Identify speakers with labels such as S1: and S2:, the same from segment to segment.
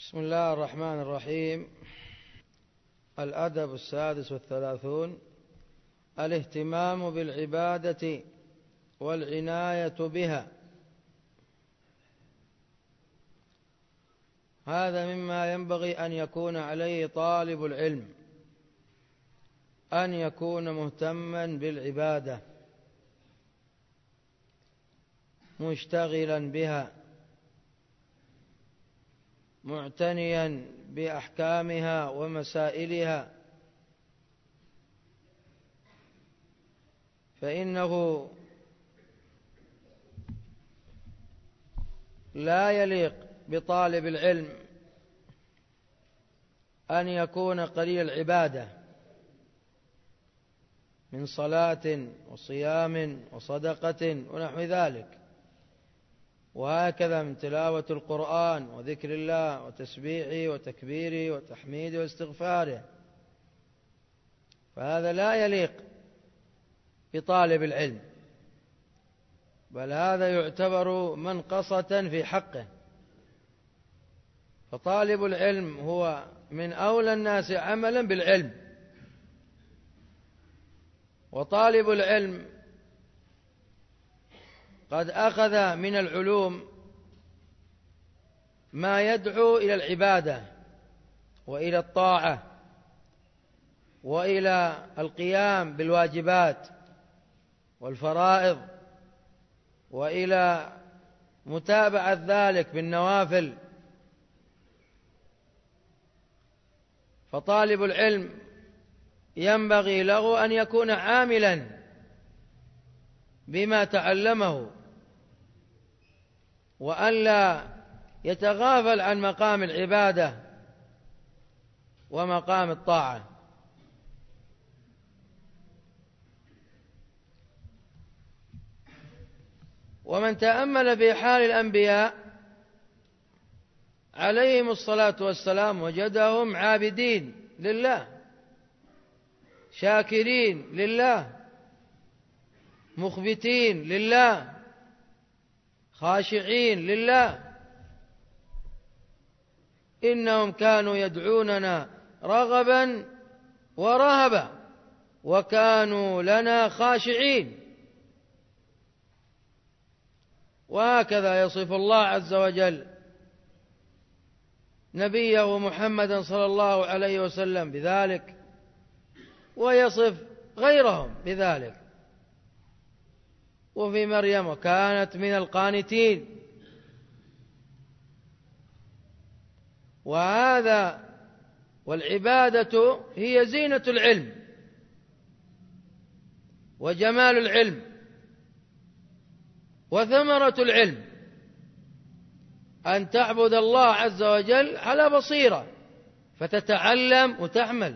S1: بسم الله الرحمن الرحيم. الأدب 36 الاهتمام بالعبادة والعناية بها. هذا مما ينبغي أن يكون عليه طالب العلم، أن يكون مهتما بالعبادة مشتغلا بها معتنيا بأحكامها ومسائلها، فإنه لا يليق بطالب العلم أن يكون قليل العبادة من صلاة وصيام وصدقة ونحو ذلك، وهكذا من تلاوة القرآن وذكر الله وتسبيحه وتكبيره وتحميده واستغفاره، فهذا لا يليق بطالب العلم، بل هذا يعتبر منقصة في حقه. فطالب العلم هو من أولى الناس عملا بالعلم، وطالب العلم قد أخذ من العلوم ما يدعو إلى العبادة وإلى الطاعة وإلى القيام بالواجبات والفرائض وإلى متابعة ذلك بالنوافل. فطالب العلم ينبغي له أن يكون عاملا بما تعلمه، وأن لا يتغافل عن مقام العبادة ومقام الطاعة. ومن تأمل في حال الأنبياء عليهم الصلاة والسلام وجدهم عابدين لله، شاكرين لله، مخبتين لله، خاشعين لله. إنهم كانوا يدعوننا رغبا ورهبا وكانوا لنا خاشعين. وهكذا يصف الله عز وجل نبيه محمدا صلى الله عليه وسلم بذلك، ويصف غيرهم بذلك. وفي مريم وكانت من القانتين. وهذا والعبادة هي زينة العلم وجمال العلم وثمرة العلم، أن تعبد الله عز وجل على بصيرة فتتعلم وتعمل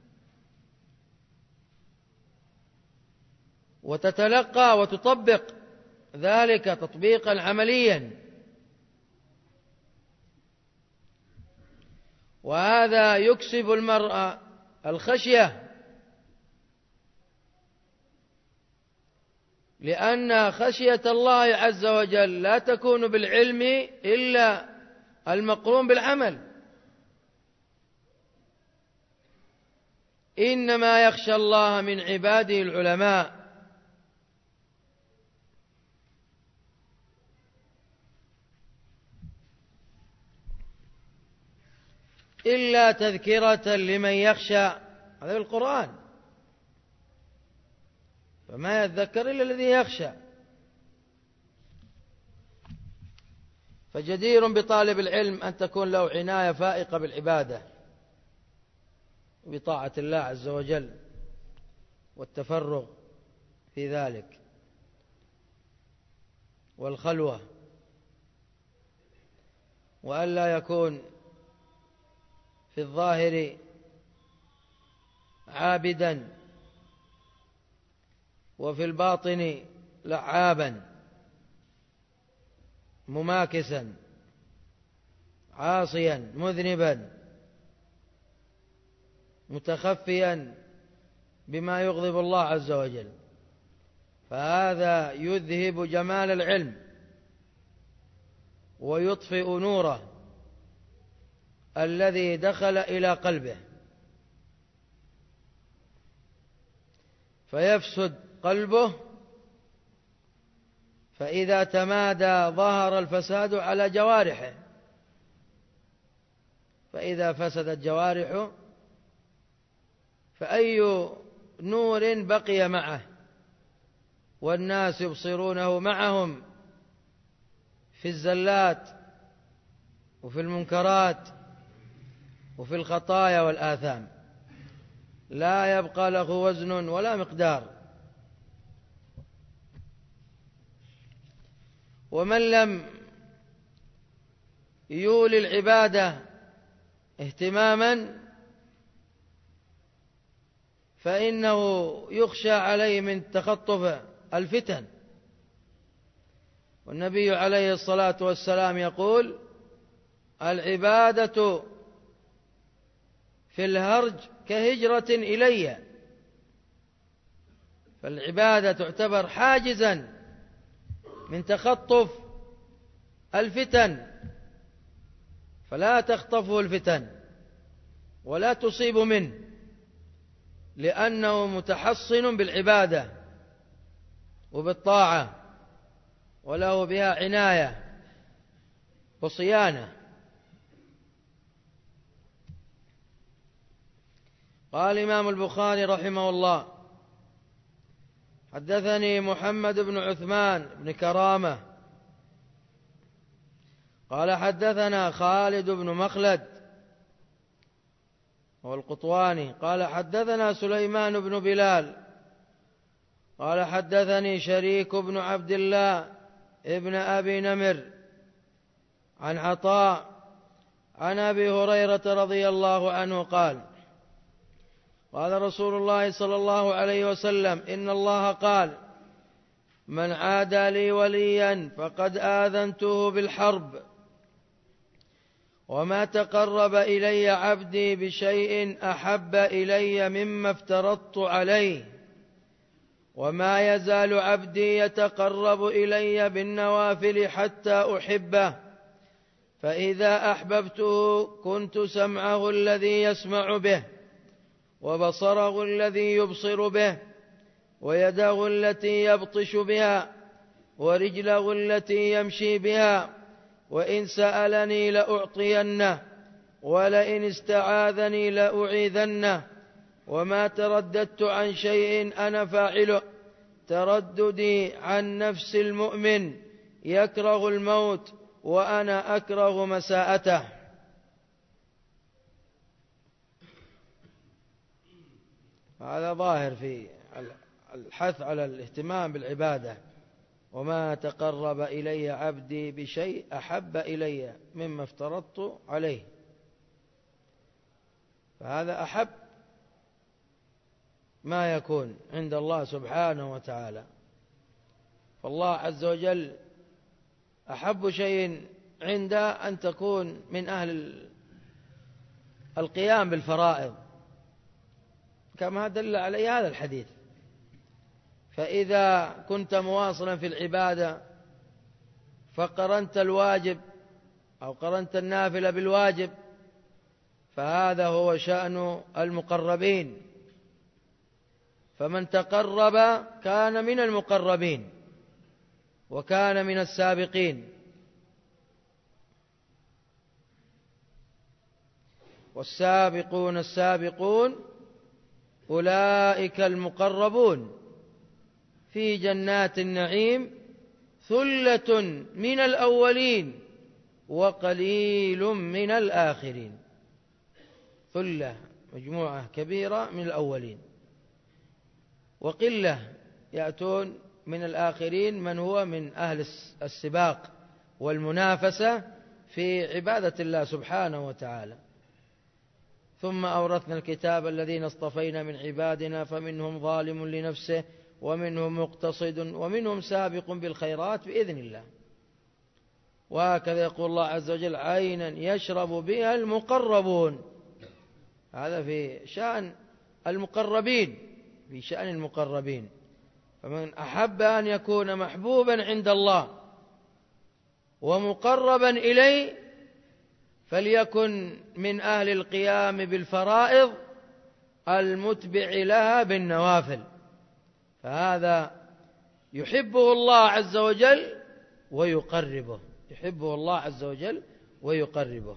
S1: وتتلقى وتطبق ذلك تطبيقا عمليا. وهذا يكسب المرء الخشية، لأن خشية الله عز وجل لا تكون بالعلم إلا المقرون بالعمل. إنما يخشى الله من عباده العلماء. إلا تذكرة لمن يخشى، هذا القرآن، فما يذكر إلا الذي يخشى. فجدير بطالب العلم أن تكون له عناية فائقة بالعبادة بطاعة الله عز وجل والتفرغ في ذلك والخلوة، وألا يكون في الظاهر عابدا وفي الباطن لعابا مماكسا عاصيا مذنبا متخفيا بما يغضب الله عز وجل. فهذا يذهب جمال العلم ويطفئ نوره الذي دخل إلى قلبه، فيفسد قلبه، فإذا تمادى ظهر الفساد على جوارحه، فإذا فسدت جوارحه فأي نور بقي معه والناس يبصرونه معهم في الزلات وفي المنكرات وفي الخطايا والآثام، لا يبقى له وزن ولا مقدار. ومن لم يولي العبادة اهتماما فإنه يخشى عليه من تخطف الفتن. والنبي عليه الصلاة والسلام يقول: العبادة في الهرج كهجرة إلي. فالعبادة تعتبر حاجزا من تخطف الفتن، فلا تخطفه الفتن ولا تصيب منه، لأنه متحصن بالعبادة وبالطاعة وله بها عناية وصيانة. قال الإمام البخاري رحمه الله: حدثني محمد بن عثمان بن كرامة قال حدثنا خالد بن مخلد هو القطواني قال حدثنا سليمان بن بلال قال حدثني شريك بن عبد الله ابن أبي نمر عن عطاء عن أبي هريرة رضي الله عنه قال: قال رسول الله صلى الله عليه وسلم: إن الله قال: من عادى لي وليا فقد آذنته بالحرب، وما تقرب إلي عبدي بشيء أحب إلي مما افترضت عليه، وما يزال عبدي يتقرب إلي بالنوافل حتى أحبه، فإذا أحببته كنت سمعه الذي يسمع به، وبصره الذي يبصر به، ويده التي يبطش بها، ورجله التي يمشي بها، وإن سألني لأعطينه، ولئن استعاذني لأعيذنه، وما ترددت عن شيء أنا فاعله ترددي عن نفس المؤمن يكره الموت وأنا أكره مساءته. هذا ظاهر في الحث على الاهتمام بالعبادة. وما تقرب إلي عبدي بشيء أحب إلي مما افترضت عليه، فهذا أحب ما يكون عند الله سبحانه وتعالى. فالله عز وجل أحب شيء عنده أن تكون من أهل القيام بالفرائض، كما دل عليه هذا الحديث. فإذا كنت مواصلا في العبادة فقرنت الواجب أو قرنت النافلة بالواجب، فهذا هو شأن المقربين. فمن تقرب كان من المقربين وكان من السابقين. والسابقون السابقون أولئك المقربون في جنات النعيم ثلة من الأولين وقليل من الآخرين. ثلة مجموعة كبيرة من الأولين، وقلة يأتون من الآخرين من هو من أهل السباق والمنافسة في عبادة الله سبحانه وتعالى. ثم أورثنا الكتاب الذين اصطفينا من عبادنا فمنهم ظالم لنفسه ومنهم مقتصد ومنهم سابق بالخيرات بإذن الله. وهكذا يقول الله عز وجل: عينا يشرب بها المقربون. هذا في شأن المقربين، في شأن المقربين. فمن أحب أن يكون محبوبا عند الله ومقربا إليه فليكن من أهل القيام بالفرائض المتبع لها بالنوافل، فهذا يحبه الله عز وجل ويقربه، يحبه الله عز وجل ويقربه،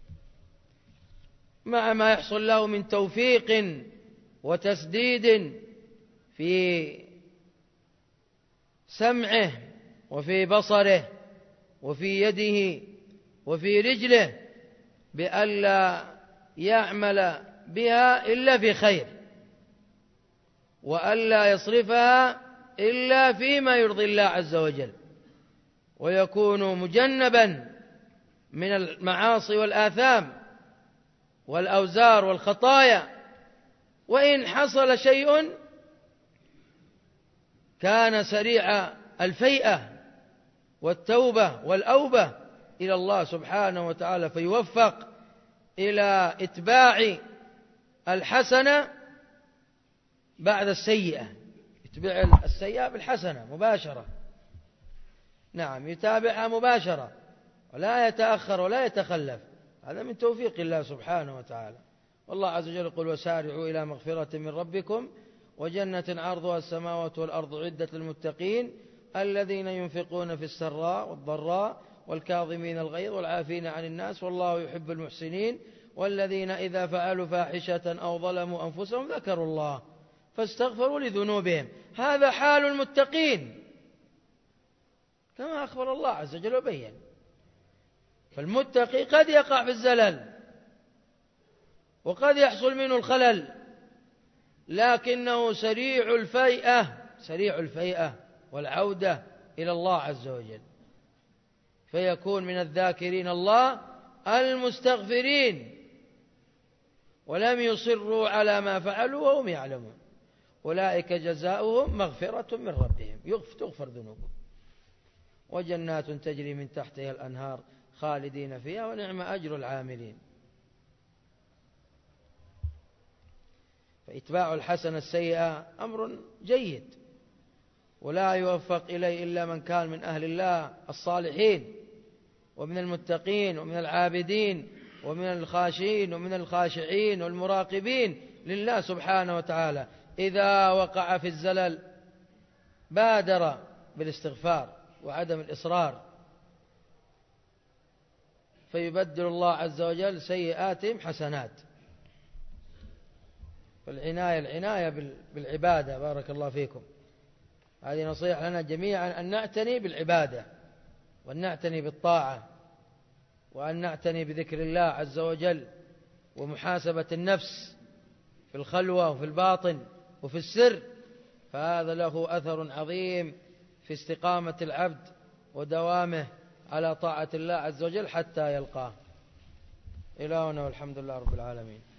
S1: مع ما يحصل له من توفيق وتسديد في سمعه وفي بصره وفي يده وفي رجله، بألا يعمل بها إلا في خير، وألا يصرفها إلا فيما يرضي الله عز وجل، ويكون مجنبا من المعاصي والآثام والأوزار والخطايا. وإن حصل شيء كان سريع الفيئة والتوبة والأوبة إلى الله سبحانه وتعالى، فيوفق إلى إتباع الحسنة بعد السيئة، يتبع السيئة بالحسنة مباشرة، نعم يتابعها مباشرة ولا يتأخر ولا يتخلف، هذا من توفيق الله سبحانه وتعالى. والله عز وجل يقول: وسارعوا إلى مغفرة من ربكم وجنة عرضها السماوات والأرض عدة للمتقين الذين ينفقون في السراء والضراء والكاظمين الغيظ والعافين عن الناس والله يحب المحسنين والذين إذا فعلوا فاحشة أو ظلموا أنفسهم ذكروا الله فاستغفروا لذنوبهم. هذا حال المتقين كما أخبر الله عز وجل وبين. فالمتقي قد يقع في الزلل وقد يحصل منه الخلل، لكنه سريع الفيئة والعودة إلى الله عز وجل، فيكون من الذاكرين الله المستغفرين ولم يصروا على ما فعلوا وهم يعلمون، أولئك جزاؤهم مغفرة من ربهم، تغفر ذنوبهم، وجنات تجري من تحتها الأنهار خالدين فيها ونعم أجر العاملين. فإتباع الحسنة السيئة أمر جيد، ولا يوفق إليه إلا من كان من أهل الله الصالحين ومن المتقين ومن العابدين ومن الخاشين ومن الخاشعين والمراقبين لله سبحانه وتعالى. إذا وقع في الزلل بادر بالاستغفار وعدم الإصرار، فيبدل الله عز وجل سيئاتهم حسنات. العناية بالعبادة، بارك الله فيكم، هذه نصيحة لنا جميعا، أن نعتني بالعبادة وأن نعتني بالطاعة وأن نعتني بذكر الله عز وجل ومحاسبة النفس في الخلوة وفي الباطن وفي السر، فهذا له أثر عظيم في استقامة العبد ودوامه على طاعة الله عز وجل حتى يلقاه. إلهنا والحمد لله رب العالمين.